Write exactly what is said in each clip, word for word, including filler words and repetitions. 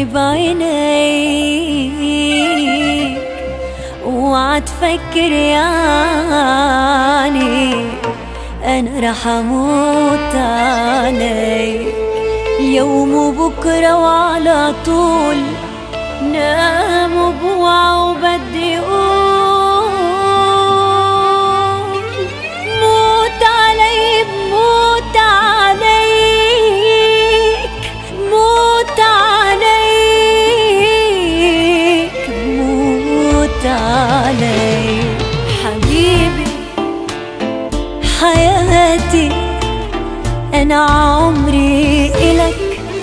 فكرني بعينيك اوعى تفكر يعني انا رح اموت عليك يوم وبكره وعلى طول. نام وبوعى وبدي اقول موت علي بموت عليك موت عليك موت عليك حبيبي حياتي أنا عمري إلك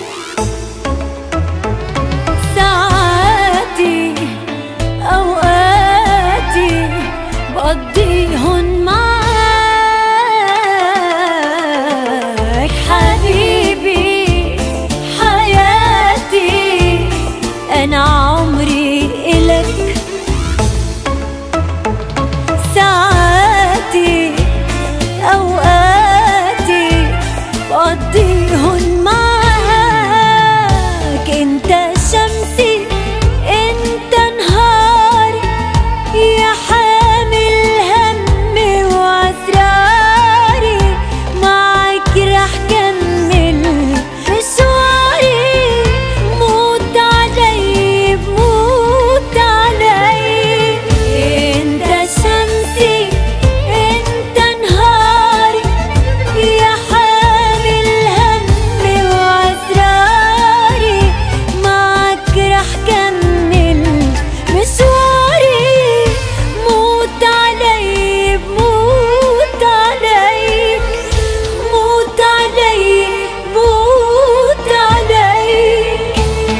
ساعاتي أوقاتي بقضيهن معاك حبيبي حياتي أنا عمري إلك ساعاتي أوقاتي بقضيهن معاك. انت شمسي انت نهاري يا حامل همي واسراري معاك رح كمل مشواري موت علي بموت علي. انت شمسي انت نهاري يا حامل همي واسراري معاك رح كمل مشواري موت علي بموت عليك موت علي بموت عليك.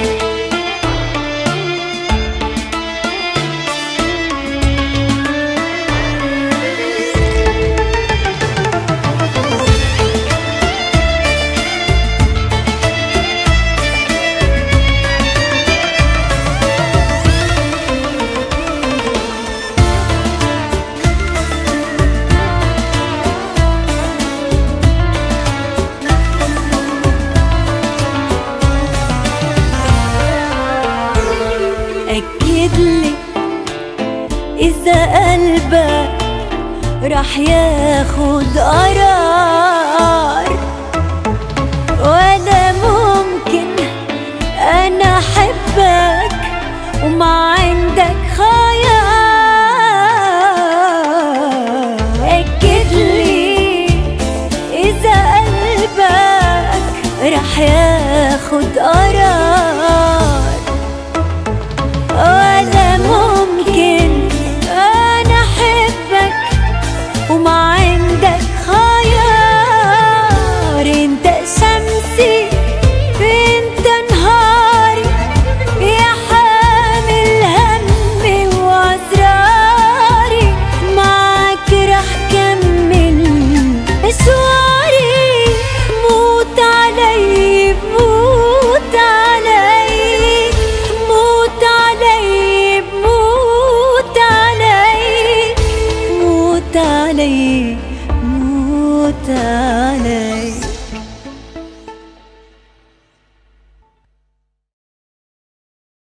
أكدلي إذا قلبك رح ياخد قرار ولا ممكن أنا أحبك وما عندك